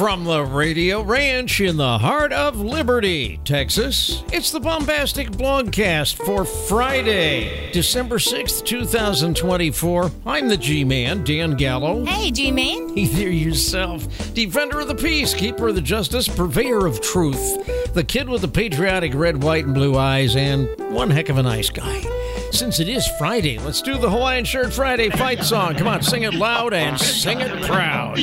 From the Radio Ranch in the heart of Liberty, Texas, it's the Bombastic Blogcast for Friday, December 6th, 2024. I'm the G-Man, Dan Gallo. Hey, G-Man. Either yourself, defender of the peace, keeper of the justice, purveyor of truth, the kid with the patriotic red, white, and blue eyes, and one heck of a nice guy. Since it is Friday, let's do the Hawaiian Shirt Friday fight song. Come on, sing it loud and sing it proud.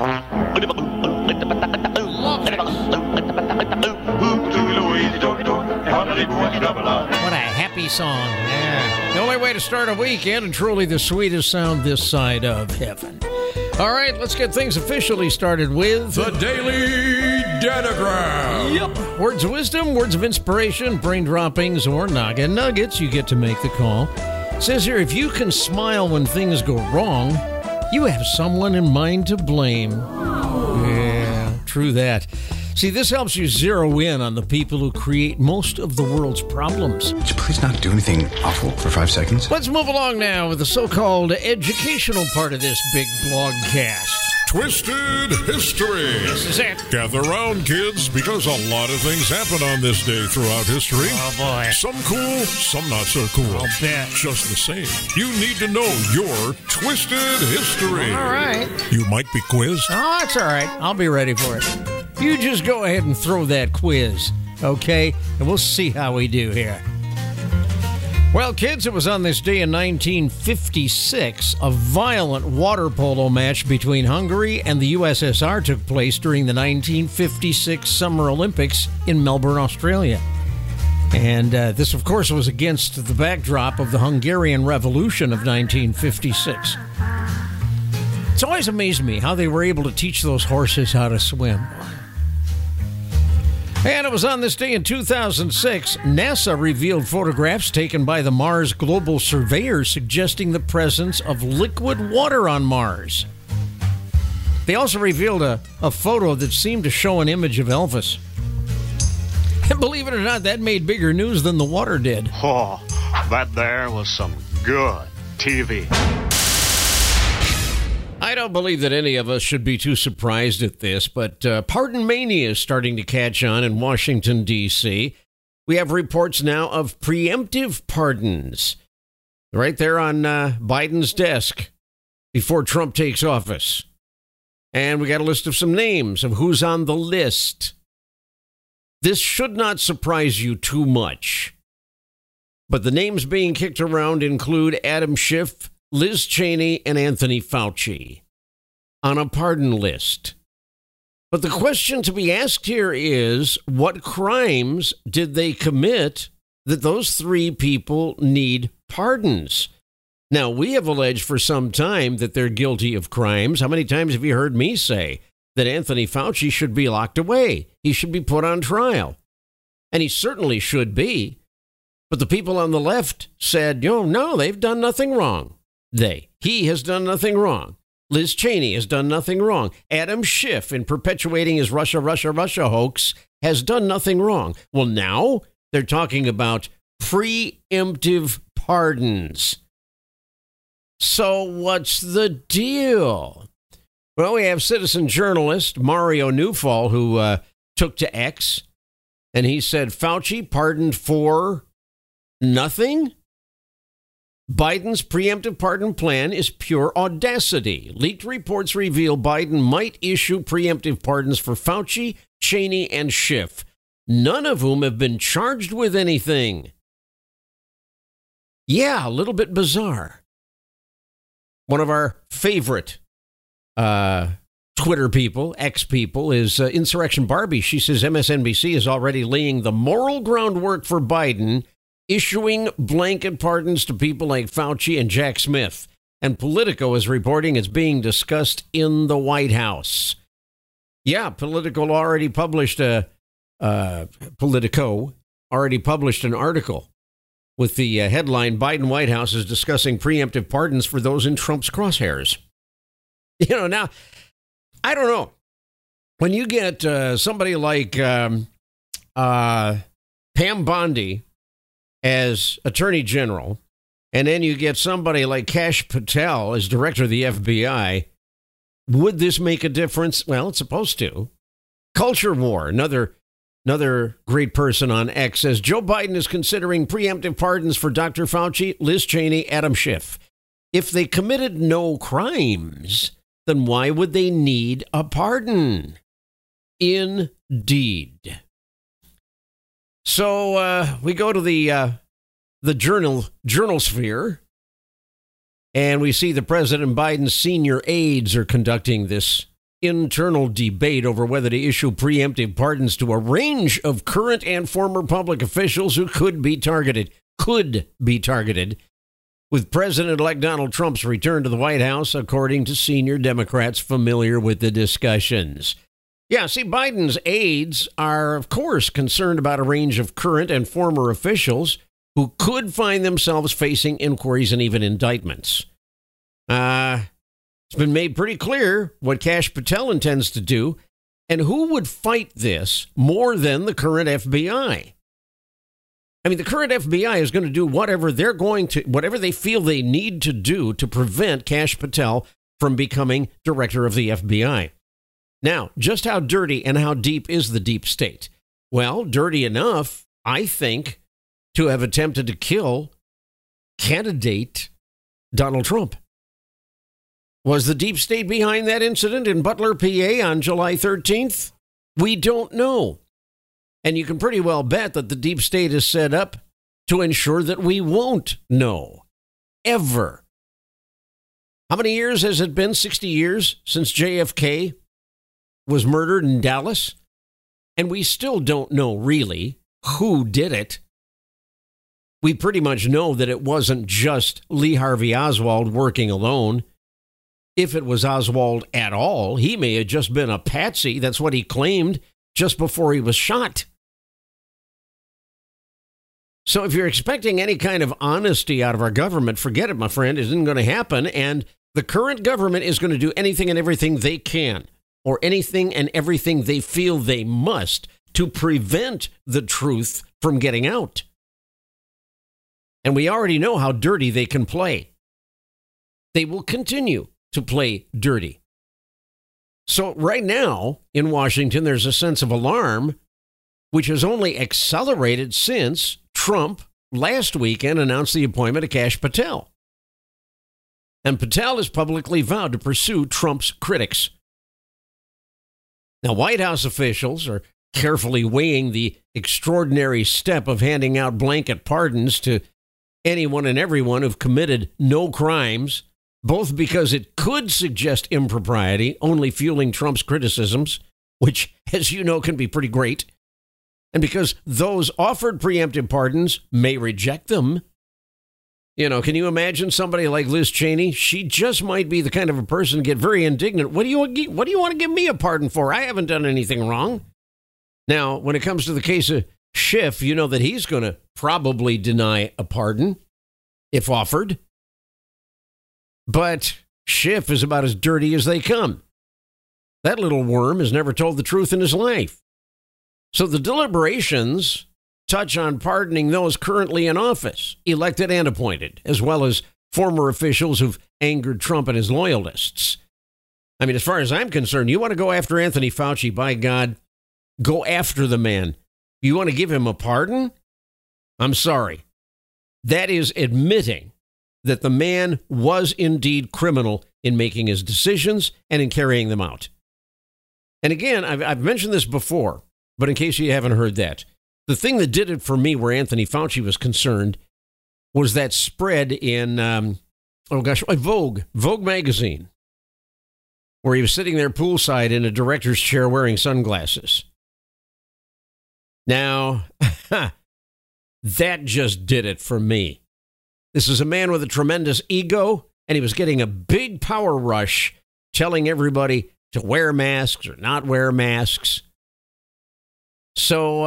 What a happy song. Yeah. The only way to start a weekend and truly the sweetest sound this side of heaven. All right, let's get things officially started with the Daily Datagram. Yep. Words of wisdom, words of inspiration, brain droppings, or noggin nuggets. You get to make the call. It says here, if you can smile when things go wrong, you have someone in mind to blame. Yeah, true that. See, this helps you zero in on the people who create most of the world's problems. Would you please not do anything awful for 5 seconds? Let's move along now with the so-called educational part of this big blogcast. Twisted History. This is it. Gather round, kids, because a lot of things happen on this day throughout history. Oh, boy. Some cool, some not so cool. I'll bet. Just the same, you need to know your Twisted History. All right. You might be quizzed. Oh, it's all right. I'll be ready for it. You just go ahead and throw that quiz, okay? And we'll see how we do here. Well, kids, it was on this day in 1956, a violent water polo match between Hungary and the USSR took place during the 1956 Summer Olympics in Melbourne, Australia. And this, of course, was against the backdrop of the Hungarian Revolution of 1956. It's always amazed me how they were able to teach those horses how to swim. And it was on this day in 2006, NASA revealed photographs taken by the Mars Global Surveyor suggesting the presence of liquid water on Mars. They also revealed a photo that seemed to show an image of Elvis. And believe it or not, that made bigger news than the water did. Oh, that there was some good TV. I don't believe that any of us should be too surprised at this, but pardon mania is starting to catch on in Washington, D.C. We have reports now of preemptive pardons right there on Biden's desk before Trump takes office. And we got a list of some names of who's on the list. This should not surprise you too much, but the names being kicked around include Adam Schiff, Liz Cheney, and Anthony Fauci on a pardon list. But the question to be asked here is, what crimes did they commit that those three people need pardons? Now, we have alleged for some time that they're guilty of crimes. How many times have you heard me say that Anthony Fauci should be locked away? He should be put on trial. And he certainly should be. But the people on the left said, no, they've done nothing wrong. He has done nothing wrong. Liz Cheney has done nothing wrong. Adam Schiff, in perpetuating his Russia hoax, has done nothing wrong. Well, now they're talking about preemptive pardons. So what's the deal? Well, we have citizen journalist Mario Newfall, who took to X, and he said Fauci pardoned for nothing? Biden's preemptive pardon plan is pure audacity. Leaked reports reveal Biden might issue preemptive pardons for Fauci, Cheney, and Schiff, none of whom have been charged with anything. Yeah, a little bit bizarre. One of our favorite Twitter people, X people, is Insurrection Barbie. She says MSNBC is already laying the moral groundwork for Biden issuing blanket pardons to people like Fauci and Jack Smith. And Politico is reporting it's being discussed in the White House. Yeah, Politico already published an article with the headline, Biden White House is discussing preemptive pardons for those in Trump's crosshairs. Now, I don't know. When you get somebody like Pam Bondi as Attorney General, and then you get somebody like Kash Patel as Director of the FBI, would this make a difference? Well, it's supposed to. Culture War, another great person on X, says Joe Biden is considering preemptive pardons for Dr. Fauci, Liz Cheney, Adam Schiff. If they committed no crimes, then why would they need a pardon? Indeed. So we go to the journal sphere, and we see the President Biden's senior aides are conducting this internal debate over whether to issue preemptive pardons to a range of current and former public officials who could be targeted, with President-elect Donald Trump's return to the White House, according to senior Democrats familiar with the discussions. Yeah, see, Biden's aides are, of course, concerned about a range of current and former officials who could find themselves facing inquiries and even indictments. It's been made pretty clear what Kash Patel intends to do, and who would fight this more than the current FBI? I mean, the current FBI is going to do whatever they feel they need to do to prevent Kash Patel from becoming director of the FBI. Now, just how dirty and how deep is the deep state? Well, dirty enough, I think, to have attempted to kill candidate Donald Trump. Was the deep state behind that incident in Butler, PA on July 13th? We don't know. And you can pretty well bet that the deep state is set up to ensure that we won't know. Ever. How many years has it been? 60 years since JFK was murdered in Dallas? And we still don't know really who did it. We pretty much know that it wasn't just Lee Harvey Oswald working alone. If it was Oswald at all, he may have just been a patsy. That's what he claimed just before he was shot. So if you're expecting any kind of honesty out of our government, forget it, my friend. It isn't going to happen. And the current government is going to do anything and everything they can, or anything and everything they feel they must, to prevent the truth from getting out. And we already know how dirty they can play. They will continue to play dirty. So right now in Washington, there's a sense of alarm, which has only accelerated since Trump last weekend announced the appointment of Kash Patel. And Patel has publicly vowed to pursue Trump's critics. Now, White House officials are carefully weighing the extraordinary step of handing out blanket pardons to anyone and everyone who've committed no crimes, both because it could suggest impropriety, only fueling Trump's criticisms, which, as you know, can be pretty great, and because those offered preemptive pardons may reject them. You know, can you imagine somebody like Liz Cheney? She just might be the kind of a person to get very indignant. What do you want to give me a pardon for? I haven't done anything wrong. Now, when it comes to the case of Schiff, you know that he's going to probably deny a pardon if offered. But Schiff is about as dirty as they come. That little worm has never told the truth in his life. So the deliberations touch on pardoning those currently in office, elected and appointed, as well as former officials who've angered Trump and his loyalists. I mean, as far as I'm concerned, you want to go after Anthony Fauci, by God, go after the man. You want to give him a pardon? I'm sorry. That is admitting that the man was indeed criminal in making his decisions and in carrying them out. And again, I've mentioned this before, but in case you haven't heard that, the thing that did it for me where Anthony Fauci was concerned was that spread in, Vogue magazine, where he was sitting there poolside in a director's chair wearing sunglasses. Now, that just did it for me. This is a man with a tremendous ego, and he was getting a big power rush telling everybody to wear masks or not wear masks. So,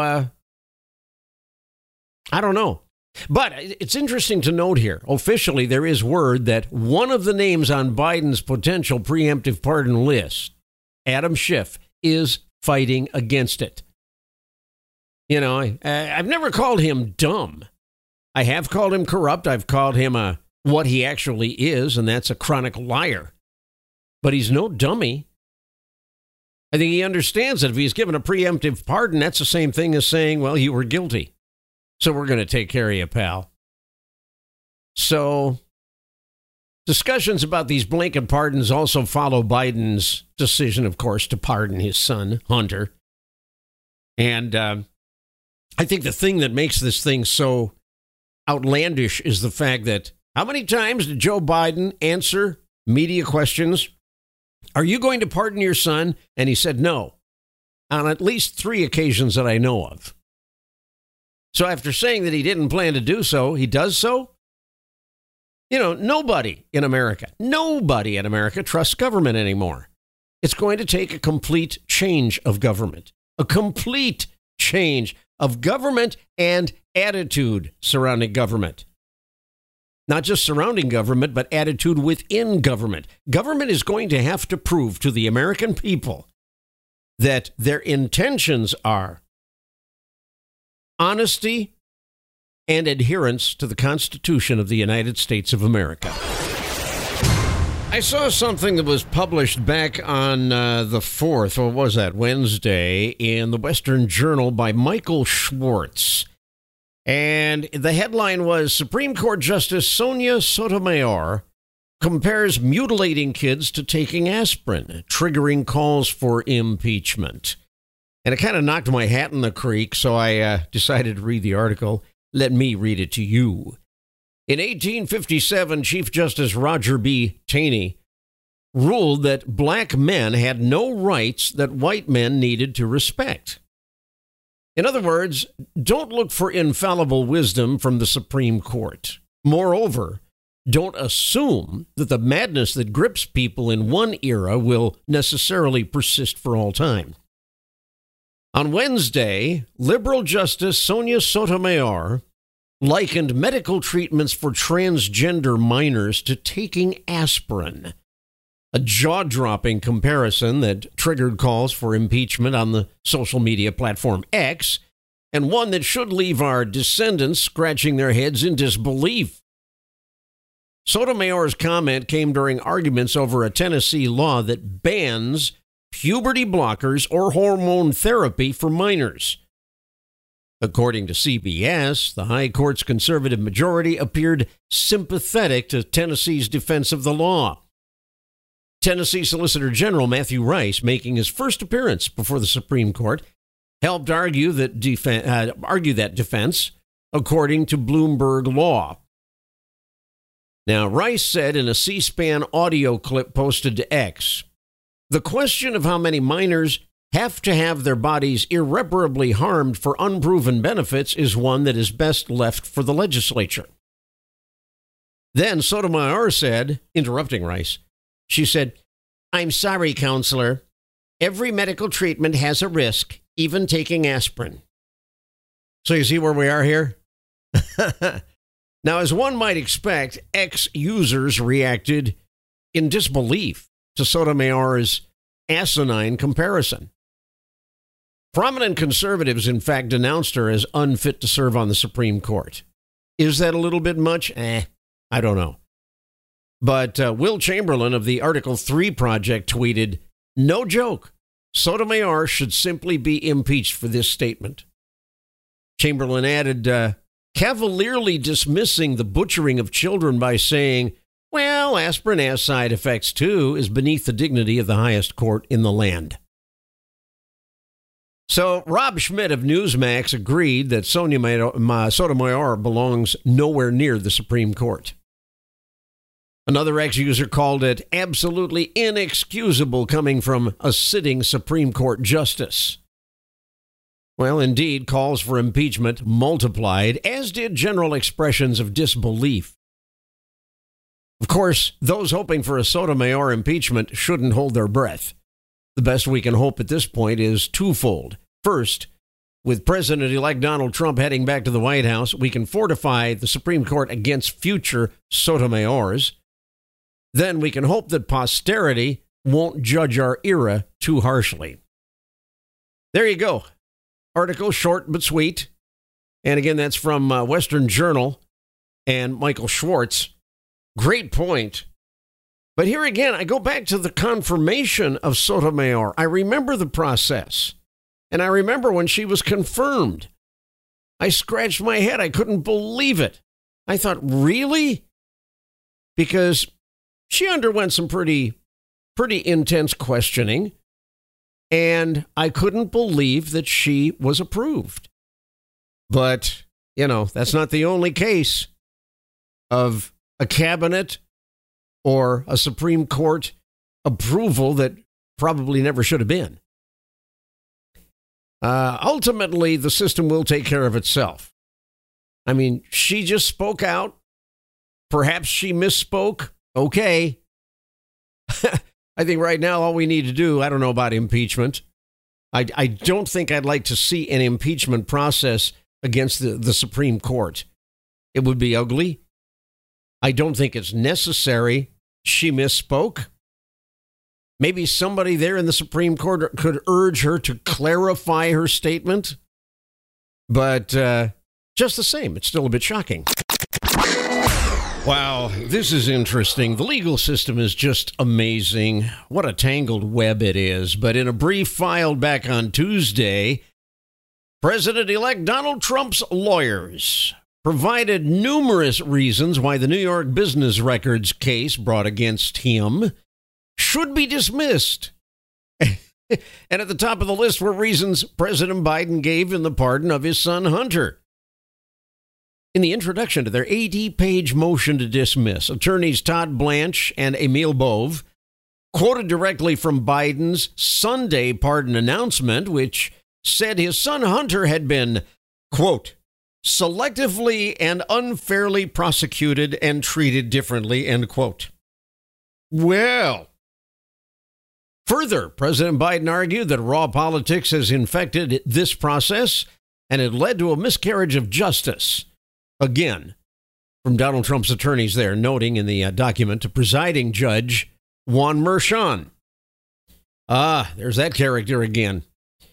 I don't know. But it's interesting to note here, officially, there is word that one of the names on Biden's potential preemptive pardon list, Adam Schiff, is fighting against it. You know, I've never called him dumb. I have called him corrupt. I've called him what he actually is, and that's a chronic liar. but he's no dummy. I think he understands that if he's given a preemptive pardon, that's the same thing as saying, well, you were guilty, so we're going to take care of you, pal. So discussions about these blanket pardons also follow Biden's decision, of course, to pardon his son, Hunter. And I think the thing that makes this thing so outlandish is the fact that how many times did Joe Biden answer media questions? Are you going to pardon your son? And he said no, on at least 3 occasions that I know of. So after saying that he didn't plan to do so, he does so? You know, nobody in America trusts government anymore. It's going to take a complete change of government, a complete change of government and attitude surrounding government. Not just surrounding government, but attitude within government. Government is going to have to prove to the American people that their intentions are honesty and adherence to the Constitution of the United States of America. I saw something that was published back on the 4th, or was that, Wednesday, in the Western Journal by Michael Schwartz. And the headline was, Supreme Court Justice Sonia Sotomayor compares mutilating kids to taking aspirin, triggering calls for impeachment. And it kind of knocked my hat in the creek, so I decided to read the article. Let me read it to you. In 1857, Chief Justice Roger B. Taney ruled that black men had no rights that white men needed to respect. In other words, don't look for infallible wisdom from the Supreme Court. Moreover, don't assume that the madness that grips people in one era will necessarily persist for all time. On Wednesday, liberal Justice Sonia Sotomayor likened medical treatments for transgender minors to taking aspirin, a jaw-dropping comparison that triggered calls for impeachment on the social media platform X, and one that should leave our descendants scratching their heads in disbelief. Sotomayor's comment came during arguments over a Tennessee law that bans puberty blockers or hormone therapy for minors. According to CBS, the High Court's conservative majority appeared sympathetic to Tennessee's defense of the law. Tennessee Solicitor General Matthew Rice, making his first appearance before the Supreme Court, helped argue that defense according to Bloomberg law. Now, Rice said in a C-SPAN audio clip posted to X, the question of how many minors have to have their bodies irreparably harmed for unproven benefits is one that is best left for the legislature. Then Sotomayor said, interrupting Rice, she said, I'm sorry, counselor. Every medical treatment has a risk, even taking aspirin. So you see where we are here? Now, as one might expect, ex-users reacted in disbelief to Sotomayor's asinine comparison. Prominent conservatives, in fact, denounced her as unfit to serve on the Supreme Court. Is that a little bit much? I don't know. But Will Chamberlain of the Article 3 Project tweeted, no joke, Sotomayor should simply be impeached for this statement. Chamberlain added, cavalierly dismissing the butchering of children by saying, well, aspirin has side effects too, is beneath the dignity of the highest court in the land. So Rob Schmidt of Newsmax agreed that Sotomayor belongs nowhere near the Supreme Court. Another ex-user called it absolutely inexcusable coming from a sitting Supreme Court justice. Well, indeed, calls for impeachment multiplied, as did general expressions of disbelief. Of course, those hoping for a Sotomayor impeachment shouldn't hold their breath. The best we can hope at this point is twofold. First, with President-elect Donald Trump heading back to the White House, we can fortify the Supreme Court against future Sotomayors. Then we can hope that posterity won't judge our era too harshly. There you go. Article short but sweet. And again, that's from Western Journal and Michael Schwartz. Great point. But here again, I go back to the confirmation of Sotomayor. I remember the process, and I remember when she was confirmed. I scratched my head. I couldn't believe it. I thought, really? Because she underwent some pretty intense questioning, and I couldn't believe that she was approved. But, that's not the only case of a cabinet or a Supreme Court approval that probably never should have been. Ultimately, the system will take care of itself. I mean, she just spoke out. Perhaps she misspoke. Okay. I think right now all we need to do, I don't know about impeachment. I don't think I'd like to see an impeachment process against the Supreme Court. It would be ugly. I don't think it's necessary. She misspoke. Maybe somebody there in the Supreme Court could urge her to clarify her statement. But just the same, it's still a bit shocking. Wow, this is interesting. The legal system is just amazing. What a tangled web it is. But in a brief filed back on Tuesday, President-elect Donald Trump's lawyers provided numerous reasons why the New York business records case brought against him should be dismissed. And at the top of the list were reasons President Biden gave in the pardon of his son Hunter. In the introduction to their 80-page motion to dismiss, attorneys Todd Blanche and Emil Bove quoted directly from Biden's Sunday pardon announcement, which said his son Hunter had been, quote, selectively and unfairly prosecuted and treated differently, end quote. Well, further, President Biden argued that raw politics has infected this process and it led to a miscarriage of justice. Again, from Donald Trump's attorneys there, noting in the document to presiding judge Juan Merchan. There's that character again.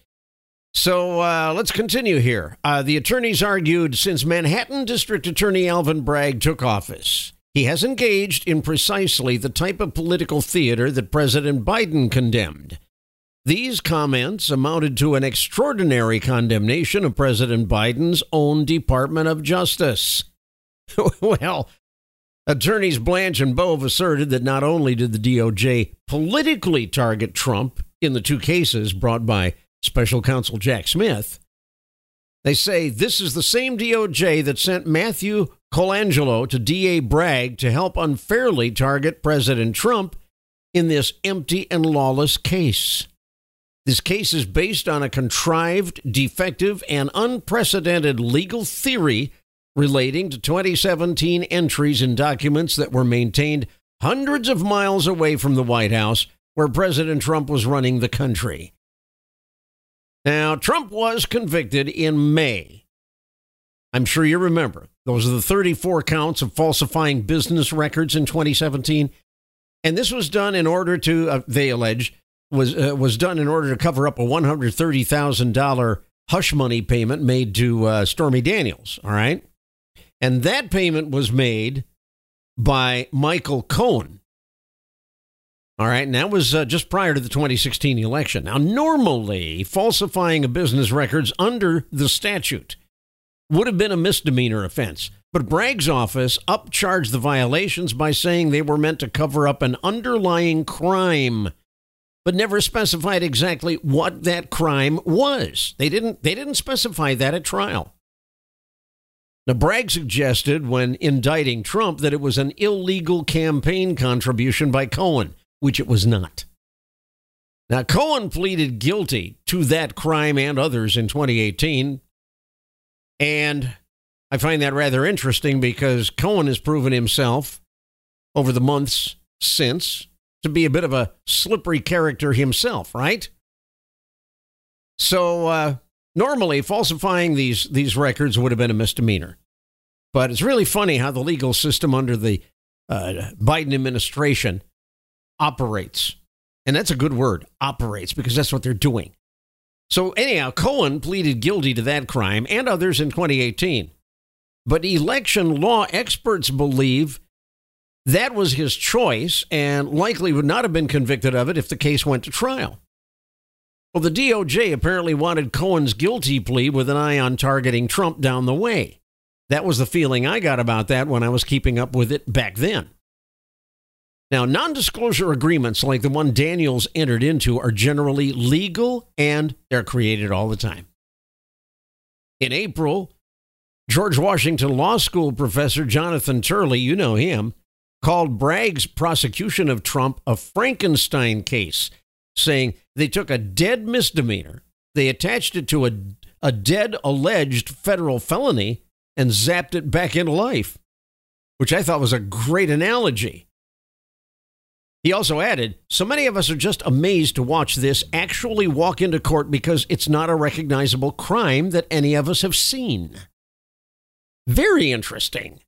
So let's continue here. The attorneys argued since Manhattan District Attorney Alvin Bragg took office, he has engaged in precisely the type of political theater that President Biden condemned. These comments amounted to an extraordinary condemnation of President Biden's own Department of Justice. Well, attorneys Blanche and Bove asserted that not only did the DOJ politically target Trump in the two cases brought by Special Counsel Jack Smith, they say this is the same DOJ that sent Matthew Colangelo to DA Bragg to help unfairly target President Trump in this empty and lawless case. This case is based on a contrived, defective, and unprecedented legal theory relating to 2017 entries in documents that were maintained hundreds of miles away from the White House, where President Trump was running the country. Now, Trump was convicted in May. I'm sure you remember. Those are the 34 counts of falsifying business records in 2017. And this was done in order to, they allege, was done in order to cover up a $130,000 hush money payment made to Stormy Daniels, all right? And that payment was made by Michael Cohen, all right? And that was just prior to the 2016 election. Now, normally, falsifying a business records under the statute would have been a misdemeanor offense. But Bragg's office upcharged the violations by saying they were meant to cover up an underlying crime, but never specified exactly what that crime was. They didn't specify that at trial. Now, Bragg suggested when indicting Trump that it was an illegal campaign contribution by Cohen, which it was not. Now, Cohen pleaded guilty to that crime and others in 2018, and I find that rather interesting because Cohen has proven himself over the months since to be a bit of a slippery character himself, right? So normally falsifying these records would have been a misdemeanor. But it's really funny how the legal system under the Biden administration operates. And that's a good word, operates, because that's what they're doing. So anyhow, Cohen pleaded guilty to that crime and others in 2018. But election law experts believe That was his choice and likely would not have been convicted of it if the case went to trial. Well, the DOJ apparently wanted Cohen's guilty plea with an eye on targeting Trump down the way. That was the feeling I got about that when I was keeping up with it back then. Now, non-disclosure agreements like the one Daniels entered into are generally legal and they're created all the time. In April, George Washington Law School professor Jonathan Turley, you know him, called Bragg's prosecution of Trump a Frankenstein case, saying they took a dead misdemeanor, they attached it to a dead alleged federal felony, and zapped it back into life, which I thought was a great analogy. He also added, so many of us are just amazed to watch this actually walk into court because it's not a recognizable crime that any of us have seen. Very interesting.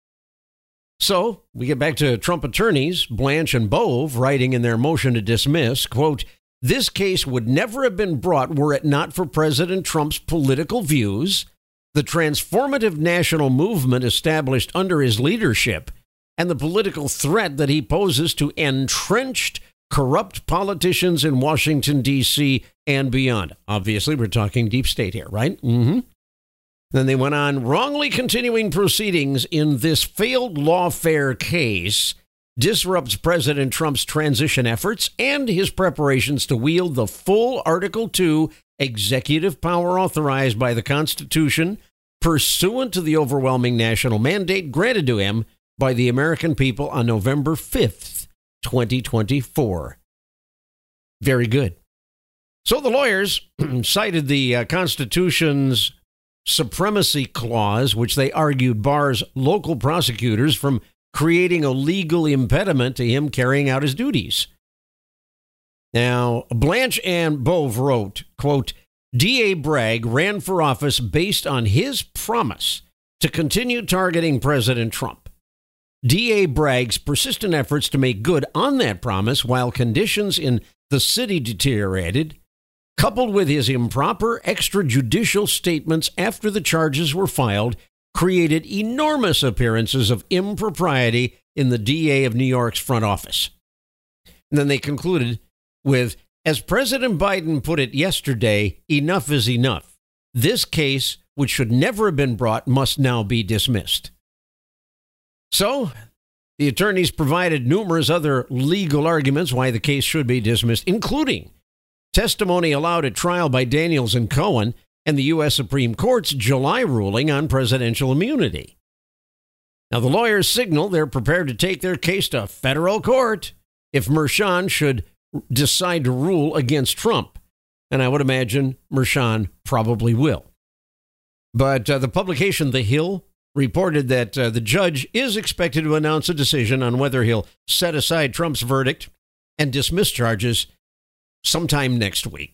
So we get back to Trump attorneys, Blanche and Bove, writing in their motion to dismiss, quote, this case would never have been brought were it not for President Trump's political views, the transformative national movement established under his leadership, and the political threat that he poses to entrenched, corrupt politicians in Washington, D.C. and beyond. Obviously, we're talking deep state here, right? Mm-hmm. Then they went on, wrongly continuing proceedings in this failed lawfare case disrupts President Trump's transition efforts and his preparations to wield the full Article 2 executive power authorized by the Constitution pursuant to the overwhelming national mandate granted to him by the American people on November 5th, 2024. Very good. So the lawyers cited the Constitution's Supremacy Clause, which they argued bars local prosecutors from creating a legal impediment to him carrying out his duties. Now, Blanche and Bove wrote, quote, D.A. Bragg ran for office based on his promise to continue targeting President Trump. D.A. Bragg's persistent efforts to make good on that promise while conditions in the city deteriorated, coupled with his improper extrajudicial statements after the charges were filed, created enormous appearances of impropriety in the DA of New York's front office. And then they concluded with, as President Biden put it yesterday, enough is enough. This case, which should never have been brought, must now be dismissed. So, the attorneys provided numerous other legal arguments why the case should be dismissed, including testimony allowed at trial by Daniels and Cohen and the U.S. Supreme Court's July ruling on presidential immunity. Now, the lawyers signal they're prepared to take their case to federal court if Merchan should decide to rule against Trump. And I would imagine Merchan probably will. But the publication The Hill reported that the judge is expected to announce a decision on whether he'll set aside Trump's verdict and dismiss charges sometime next week.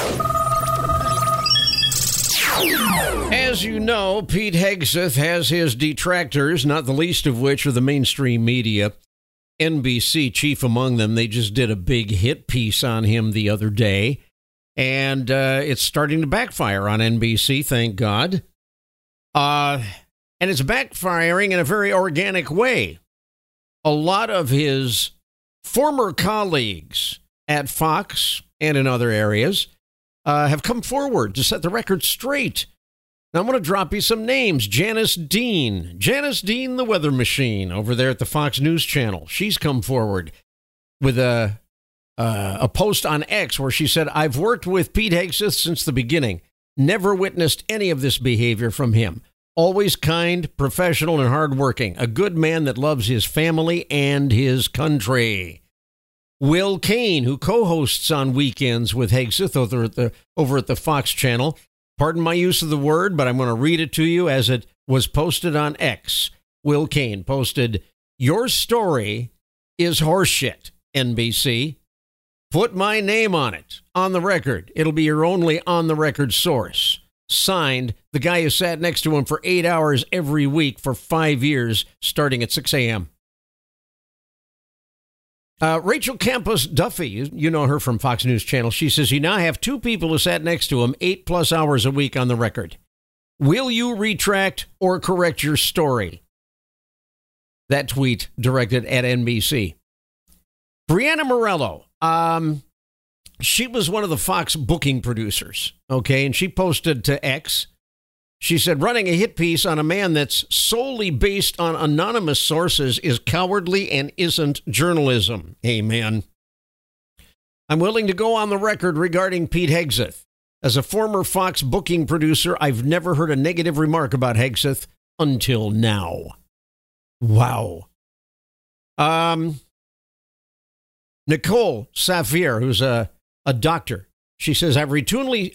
As you know, Pete Hegseth has his detractors, not the least of which are the mainstream media. NBC chief among them. They just did a big hit piece on him the other day, and it's starting to backfire on NBC, thank God. And it's backfiring in a very organic way. A lot of his former colleagues at Fox and in other areas have come forward to set the record straight. Now, I'm going to drop you some names. Janice Dean, the weather machine over there at the Fox News Channel. She's come forward with a post on X where she said, I've worked with Pete Hegseth since the beginning. Never witnessed any of this behavior from him. Always kind, professional, and hardworking. A good man that loves his family and his country. Will Cain, who co-hosts on weekends with Hegseth over at the Fox Channel. Pardon my use of the word, but I'm going to read it to you as it was posted on X. Will Cain posted, your story is horseshit, NBC. Put my name on it, on the record. It'll be your only on-the-record source. Signed, the guy who sat next to him for 8 hours every week for 5 years, starting at 6 a.m. Rachel Campos Duffy, you know her from Fox News Channel. She says, you now have 2 people who sat next to him 8+ hours a week on the record. Will you retract or correct your story? That tweet directed at NBC. Brianna Morello, she was one of the Fox booking producers, okay? And she posted to X, she said, running a hit piece on a man that's solely based on anonymous sources is cowardly and isn't journalism. Amen. I'm willing to go on the record regarding Pete Hegseth. As a former Fox booking producer, I've never heard a negative remark about Hegseth until now. Wow. Nicole Saphir, who's a doctor, she says, I have routinely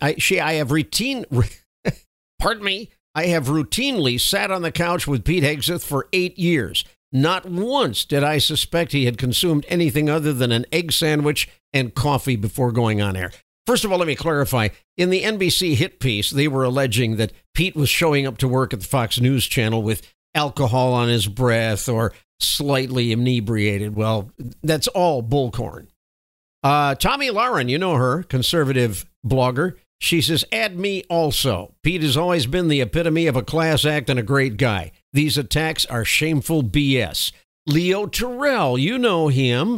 sat on the couch with Pete Hegseth for 8 years. Not once did I suspect he had consumed anything other than an egg sandwich and coffee before going on air. First of all, let me clarify. In the NBC hit piece, they were alleging that Pete was showing up to work at the Fox News Channel with alcohol on his breath or slightly inebriated. Well, that's all bullcorn. Tommy Lauren, you know her, conservative blogger. She says, add me also. Pete has always been the epitome of a class act and a great guy. These attacks are shameful BS. Leo Terrell, you know him.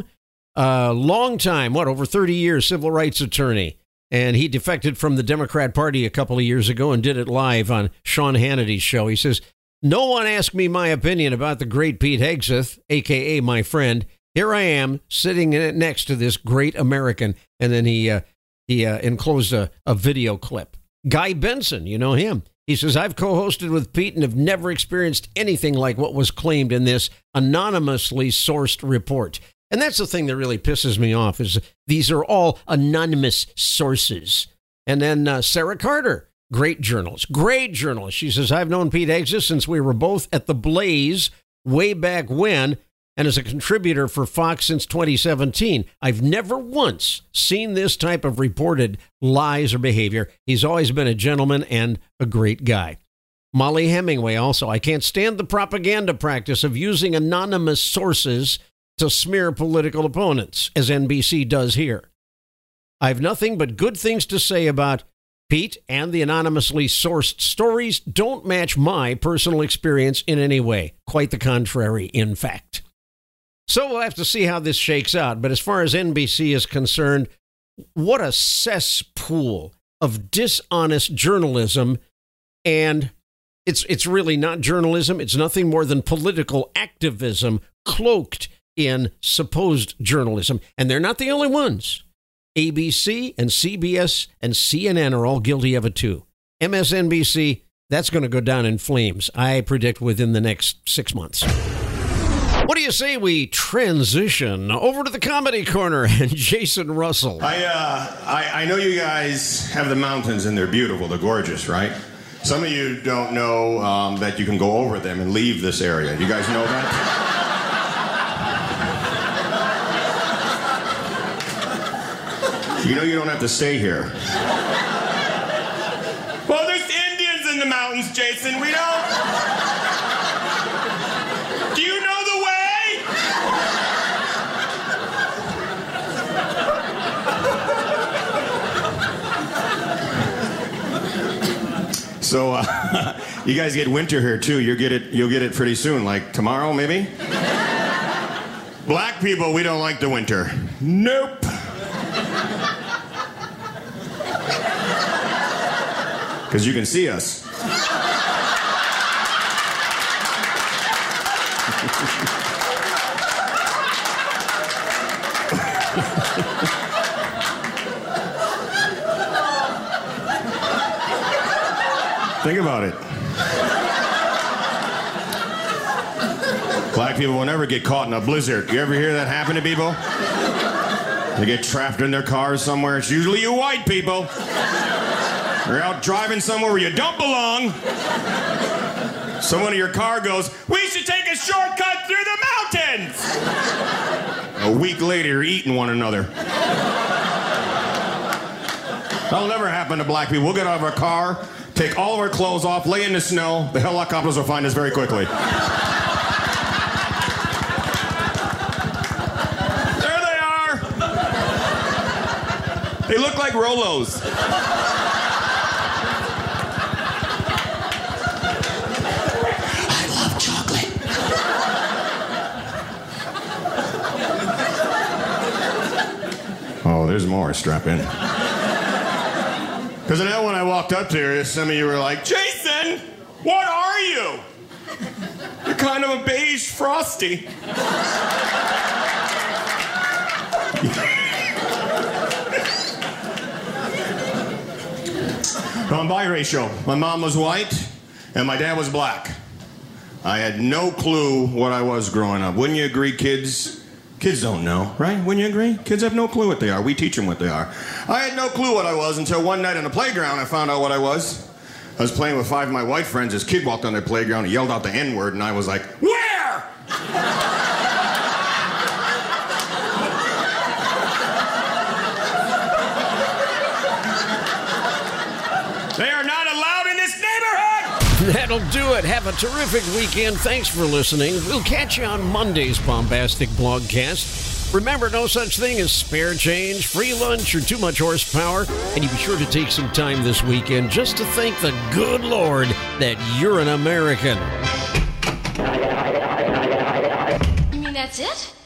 Long time, over 30 years, civil rights attorney. And he defected from the Democrat Party a couple of years ago and did it live on Sean Hannity's show. He says, no one asked me my opinion about the great Pete Hegseth, a.k.a. my friend. Here I am sitting next to this great American. And then he enclosed a video clip. Guy Benson, you know him. He says, I've co-hosted with Pete and have never experienced anything like what was claimed in this anonymously sourced report. And that's the thing that really pisses me off is these are all anonymous sources. And then Sarah Carter, great journalist. She says, I've known Pete Hegseth since we were both at The Blaze way back when, and as a contributor for Fox since 2017. I've never once seen this type of reported lies or behavior. He's always been a gentleman and a great guy. Molly Hemingway also, I can't stand the propaganda practice of using anonymous sources to smear political opponents, as NBC does here. I have nothing but good things to say about Pete, and the anonymously sourced stories don't match my personal experience in any way. Quite the contrary, in fact. So we'll have to see how this shakes out. But as far as NBC is concerned, what a cesspool of dishonest journalism. And it's really not journalism. It's nothing more than political activism cloaked in supposed journalism. And they're not the only ones. ABC and CBS and CNN are all guilty of it too. MSNBC, that's going to go down in flames, I predict, within the next 6 months. What do you say we transition over to the Comedy Corner and Jason Russell? I know you guys have the mountains and they're beautiful, they're gorgeous, right? Some of you don't know that you can go over them and leave this area. You guys know that? You know you don't have to stay here. Well, there's Indians in the mountains, Jason. We don't. Do you know the way? So, you guys get winter here too. You'll get it pretty soon, like tomorrow, maybe. Black people, we don't like the winter. Nope. Because you can see us. Think about it. Black people will never get caught in a blizzard. You ever hear that happen to people? They get trapped in their cars somewhere. It's usually you white people. You're out driving somewhere where you don't belong. Someone in your car goes, we should take a shortcut through the mountains. A week later, you're eating one another. That'll never happen to black people. We'll get out of our car, take all of our clothes off, lay in the snow. The helicopters will find us very quickly. There they are. They look like Rolos. there's more. Strap in. Because I know when I walked up to her, some of you were like, Jason, what are you? You're kind of a beige frosty. I'm biracial. My mom was white, and my dad was black. I had no clue what I was growing up. Wouldn't you agree, kids? Kids don't know, right? Wouldn't you agree? Kids have no clue what they are. We teach them what they are. I had no clue what I was until one night on the playground I found out what I was. I was playing with 5 of my white friends. This kid walked on their playground and yelled out the N-word, and I was like, where? They are not allowed in this neighborhood! That'll do it. Have a terrific weekend. Thanks for listening. We'll catch you on Monday's Bombastic Blogcast. Remember, no such thing as spare change, free lunch, or too much horsepower. And you be sure to take some time this weekend just to thank the good Lord that you're an American. You mean that's it?